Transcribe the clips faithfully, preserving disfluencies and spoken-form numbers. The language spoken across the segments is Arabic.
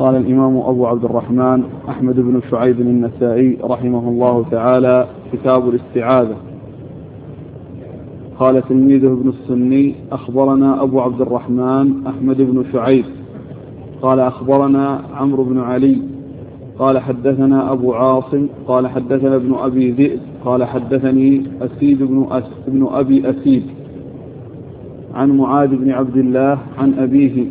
قال الإمام أبو عبد الرحمن أحمد بن شعيب النسائي رحمه الله تعالى: كتاب الاستعاذة. قال تلميذه ابن السني: أخبرنا أبو عبد الرحمن أحمد بن شعيب قال أخبرنا عمرو بن علي قال حدثنا أبو عاصم قال حدثنا ابن أبي ذئب قال حدثني أسيد بن, أس بن أبي أسيد عن معاذ بن عبد الله عن أبيه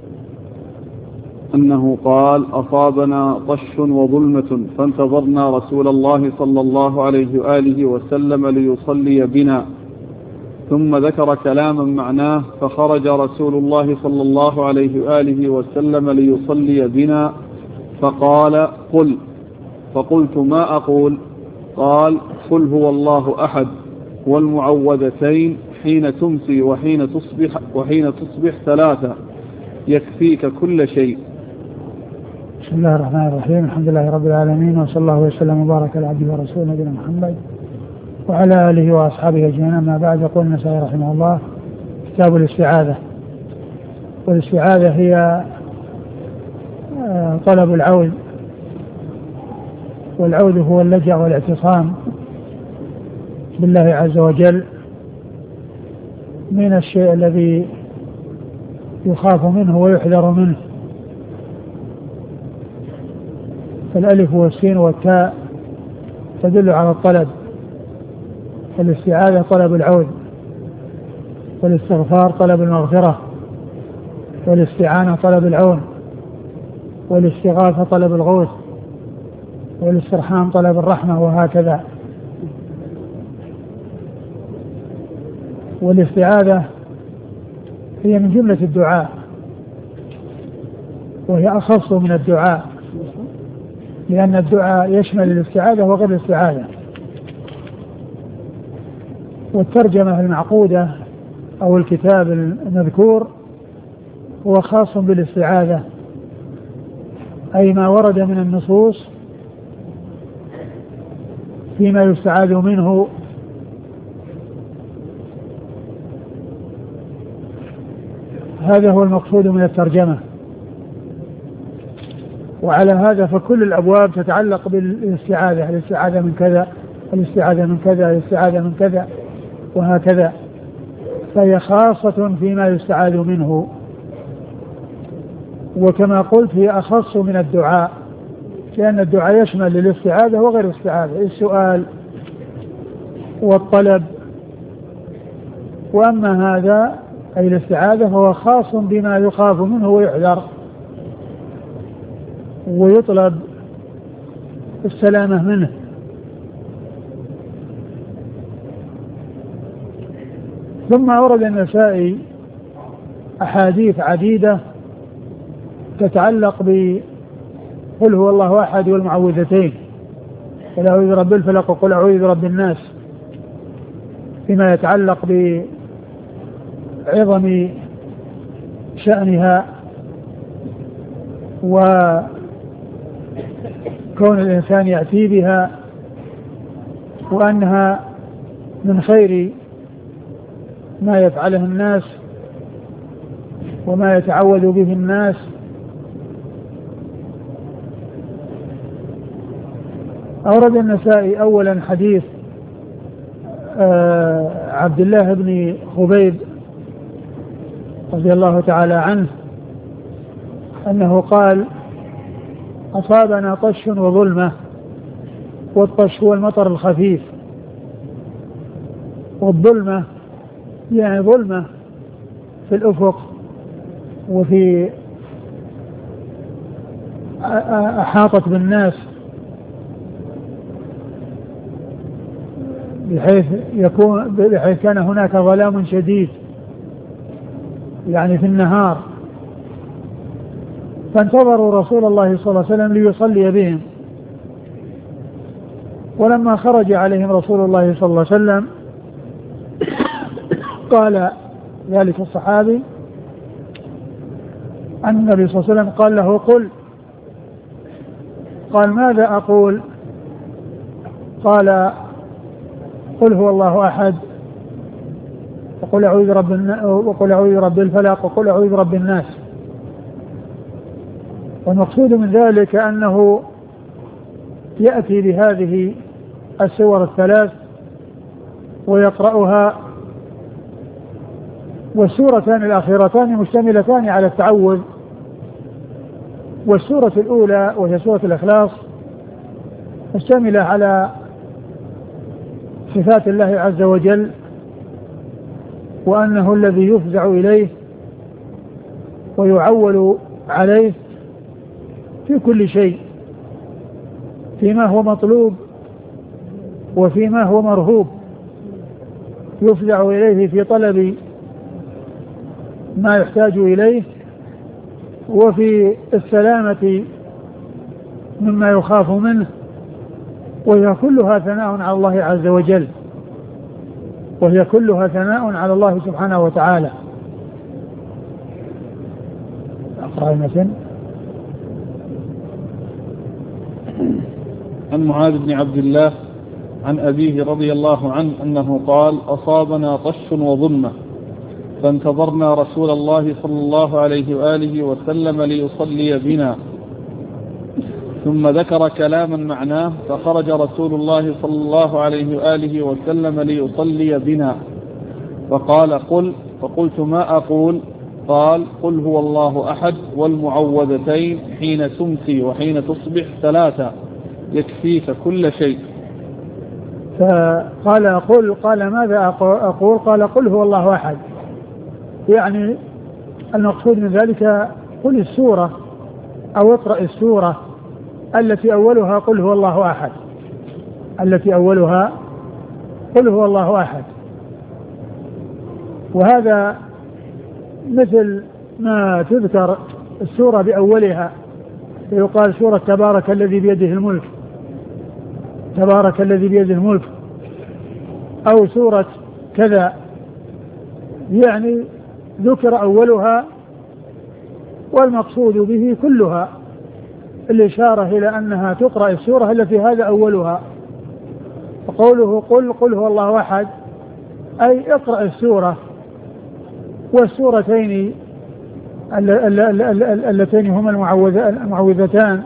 أنه قال: أصابنا طش وظلمة فانتظرنا رسول الله صلى الله عليه وآله وسلم ليصلي بنا، ثم ذكر كلاما معناه، فخرج رسول الله صلى الله عليه وآله وسلم ليصلي بنا فقال: قل. فقلت: ما أقول؟ قال: قل هو الله أحد والمعوذتين حين تمسي وحين تصبح, وحين تصبح ثلاثة يكفيك كل شيء. بسم الله الرحمن الرحيم. الحمد لله رب العالمين، وصلى الله وسلم وبارك على عبده ورسوله نبينا محمد وعلى آله وأصحابه أجمعين. أما بعد، يقول النسائي رحمه الله: كتاب الاستعاذة. والاستعاذة هي طلب العوذ، والعوذ هو اللجأ والاعتصام بالله عز وجل من الشيء الذي يخاف منه ويحذر منه. فالألف والسين والتاء تدل على الطلب. الاستعاذة طلب العوذ، والاستغفار طلب المغفرة، والاستعانة طلب العون، والاستغاثة طلب الغوث، والاسترحام طلب الرحمة، وهكذا. والاستعاذة هي من جملة الدعاء، وهي أخص من الدعاء، لأن الدعاء يشمل الاستعاذة وغير الاستعاذة. والترجمة المعقودة أو الكتاب المذكور هو خاص بالاستعاذة، أي ما ورد من النصوص فيما يستعاذ منه هذا هو المقصود من الترجمة. وعلى هذا فكل الأبواب تتعلق بالاستعاذة: الاستعاذة من كذا، الاستعاذة من كذا، الاستعاذة من كذا، وهكذا. فهي خاصة فيما يستعاذ منه. وكما قلت هي أخص من الدعاء، لأن الدعاء يشمل الاستعاذة وغير الاستعاذة، السؤال والطلب. وأما هذا أي الاستعاذة فهو خاص بما يخاف منه ويحذر ويطلب السلامة منه. ثم أورد النسائي أحاديث عديدة تتعلق بقل هو الله أحد والمعوذتين، قل أعوذ برب الفلق وقل أعوذ برب الناس، فيما يتعلق بعظم شأنها وكون الإنسان يأتي بها، وأنها من خير ما يفعله الناس وما يتعوذ به الناس. أورد النسائي أولا حديث آه عبد الله بن خبيب رضي الله تعالى عنه أنه قال: أصابنا طش وظلمة. والطش هو المطر الخفيف، والظلمة يعني ظلمة في الأفق وفي أحاطت بالناس، بحيث يكون بحيث كان هناك ظلام شديد يعني في النهار. فانتظروا رسول الله صلى الله عليه وسلم ليصلي بهم، ولما خرج عليهم رسول الله صلى الله عليه وسلم قال ذلك الصحابي أن النبي صلى الله عليه وسلم قال له: قل. قال: ماذا أقول؟ قال: قل هو الله أحد وقل أعوذ برب وقل أعوذ برب الفلق وقل أعوذ برب الناس. والمقصود من ذلك أنه يأتي بهذه السور الثلاث ويقرأها، والسورتان الأخيرتان مشتملتان على التعوذ. والسورة الأولى وهي سورة الإخلاص مشتملة على صفات الله عز وجل، وأنه الذي يفزع إليه ويعول عليه في كل شيء، فيما هو مطلوب وفيما هو مرهوب، يفزع إليه في طلب ما يحتاج إليه وفي السلامة مما يخاف منه، وهي كلها ثناء على الله عز وجل، وهي كلها ثناء على الله سبحانه وتعالى. أقرأ المتن. عن معاذ بن عبد الله عن أبيه رضي الله عنه أنه قال: أصابنا طش وظلمة فانتظرنا رسول الله صلى الله عليه وآله وسلم ليصلي بنا، ثم ذكر كلاما معناه، فخرج رسول الله صلى الله عليه وآله وسلم ليصلي بنا فقال: قل. فقلت: ما أقول؟ قال: قل هو الله أحد والمعوذتين حين تمسي وحين تصبح ثلاثة يكفيك كل شيء. فقال: قل. قال: ماذا أقول؟ قال: قل هو الله أحد. يعني المقصود من ذلك قل السورة أو اقرأ السورة التي أولها قل هو الله أحد، التي أولها قل هو الله أحد. وهذا مثل ما تذكر السورة بأولها، يقال سورة تبارك الذي بيده الملك، تبارك الذي بيده الملك، أو سورة كذا، يعني ذكر أولها والمقصود به كلها، الإشارة إلى أنها تقرأ السورة التي هذا أولها. وقوله قل قل هو الله أحد أي اقرأ السورة، والسورتين اللتين هما المعوذتان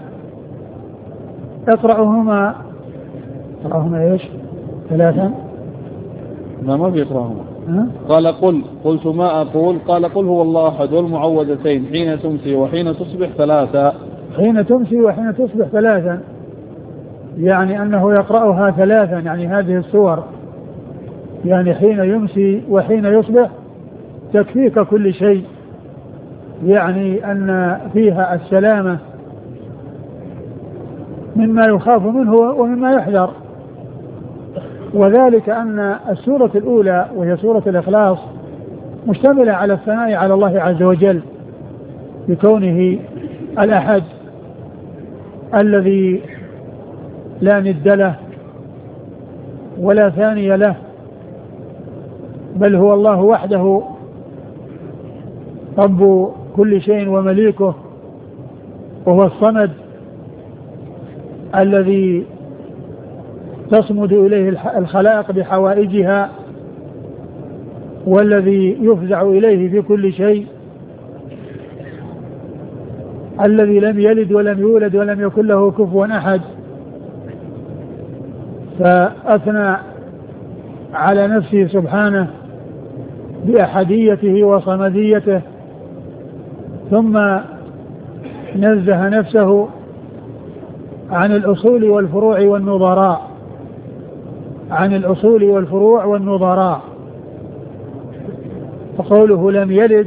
اقرأهما اقرأهما ايش ثلاثا. ما ما بيقرأهما. قال: قل. قلت: ما أقول؟ قال: قل هو الله أحد والمعوذتين حين تمسي وحين تصبح ثلاثا. حين تمسي وحين تصبح ثلاثا، يعني أنه يقرأها ثلاثا، يعني هذه السور، يعني حين يمسي وحين يصبح تكفيك كل شيء، يعني أن فيها السلامة مما يخاف منه ومما يحذر. وذلك أن السورة الأولى وهي سورة الإخلاص مشتملة على الثناء على الله عز وجل بكونه الأحد الذي لا ند له ولا ثاني له، بل هو الله وحده رب كل شيء ومليكه، وهو الصمد الذي تصمد إليه الخلائق بحوائجها، والذي يفزع إليه في كل شيء، الذي لم يلد ولم يولد ولم يكن له كفوا أحد. فأثنى على نفسه سبحانه بأحديته وصمديته، ثم نزه نفسه عن الأصول والفروع والنظراء، عن الأصول والفروع والنظراء. فقوله لم يلد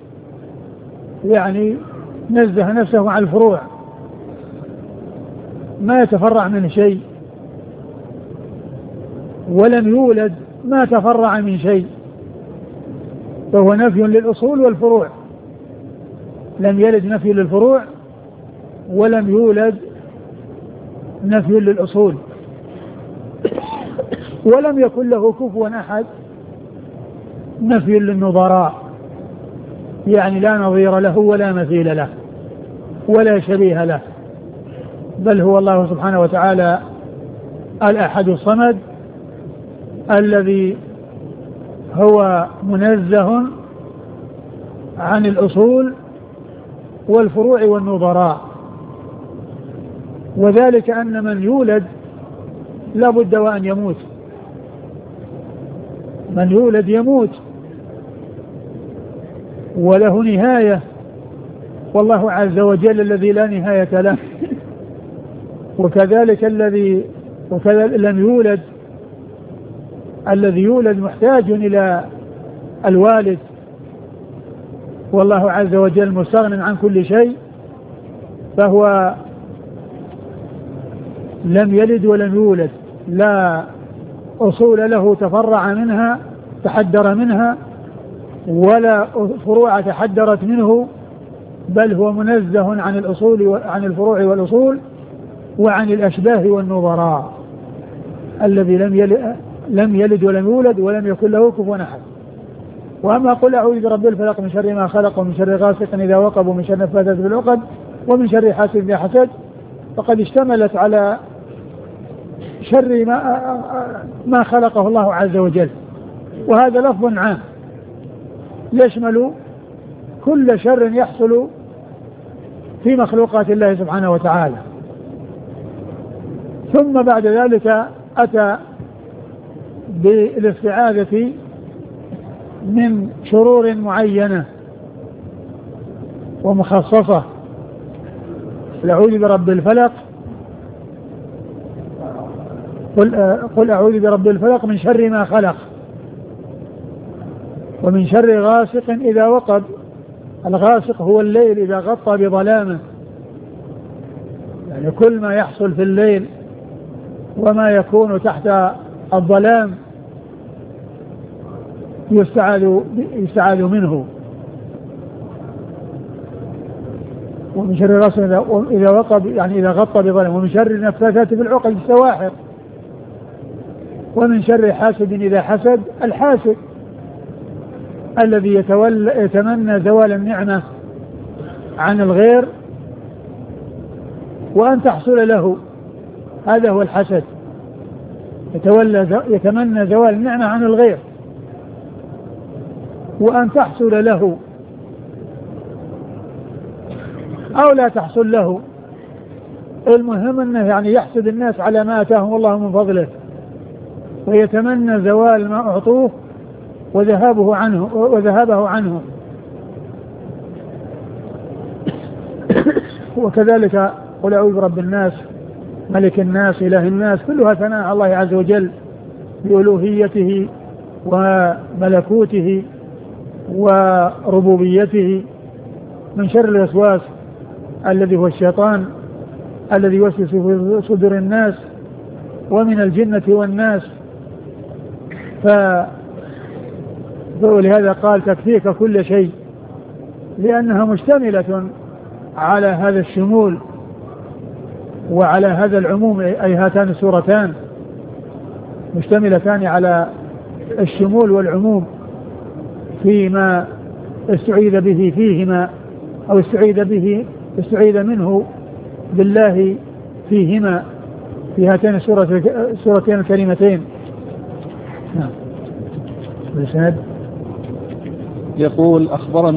يعني نزه نفسه عن الفروع، ما يتفرع من شيء، ولم يولد ما تفرع من شيء، فهو نفي للأصول والفروع. لم يلد نفي للفروع، ولم يولد نفي للأصول، ولم يكن له كفوا أحد نفي للنظراء، يعني لا نظير له ولا مثيل له ولا شبيه له، بل هو الله سبحانه وتعالى الأحد الصمد الذي هو منزه عن الأصول والفروع والنظراء، وذلك أن من يولد لا بد وأن يموت، من يولد يموت وله نهاية، والله عز وجل الذي لا نهاية له. وكذلك الذي وكذلك لم يولد، الذي يولد محتاج إلى الوالد، والله عز وجل مستغن عن كل شيء، فهو لم يلد ولم يولد، لا أصول له تفرع منها تحدر منها ولا فروع تحدرت منه، بل هو منزه عن الأصول عن الفروع والأصول وعن الأشباه والنظراء، الذي لم يلد, لم يلد ولم يولد ولم يكن له كفوا أحد. وأما قل أعوذ برب الفلق من شر ما خلق ومن شر غاسق إذا وقب ومن شر النفاثات في العقد ومن شر حاسد إذا حسد، فقد اشتملت على شر ما, ما خلقه الله عز وجل، وهذا لفظ عام يشمل كل شر يحصل في مخلوقات الله سبحانه وتعالى. ثم بعد ذلك أتى بالاستعاذة من شرور معينة ومخصصة. أعوذ برب الفلق، قل, قل أعوذ برب الفلق من شر ما خلق ومن شر غاسق إذا وقب. الغاسق هو الليل إذا غطى بظلامه، يعني كل ما يحصل في الليل وما يكون تحت الظلام يستعاذ يستعاذ منه. ومن شر غاسق إذا وقب يعني إذا غطى بظلام، ومن شر النفاثات في العقد السواحر، ومن شر حاسد إذا حسد. الحاسد الذي يتولى يتمنى زوال النعمة عن الغير وأن تحصل له، هذا هو الحسد، يتولى يتمنى زوال النعمة عن الغير وأن تحصل له أو لا تحصل له. المهم أنه يعني يحسد الناس على ما آتاهم الله من فضله، ويتمنى زوال ما أعطوه وذهابه عنه وذهابه عنه. وكذلك قل أعوذ برب الناس ملك الناس إله الناس، كلها ثناء على الله عز وجل بألوهيته وملكوته وربوبيته، من شر الوسواس الذي هو الشيطان الذي يوسوس في صدور الناس ومن الجنة والناس. ف ولهذا قال تكفيك كل شيء، لأنها مشتملة على هذا الشمول وعلى هذا العموم، أي هاتان السورتان مشتملتان على الشمول والعموم فيما استعيذ به فيهما أو استعيذ به استعيذ منه بالله فيهما في هاتين السورتين الكريمتين. نعم. يقول أخبرنا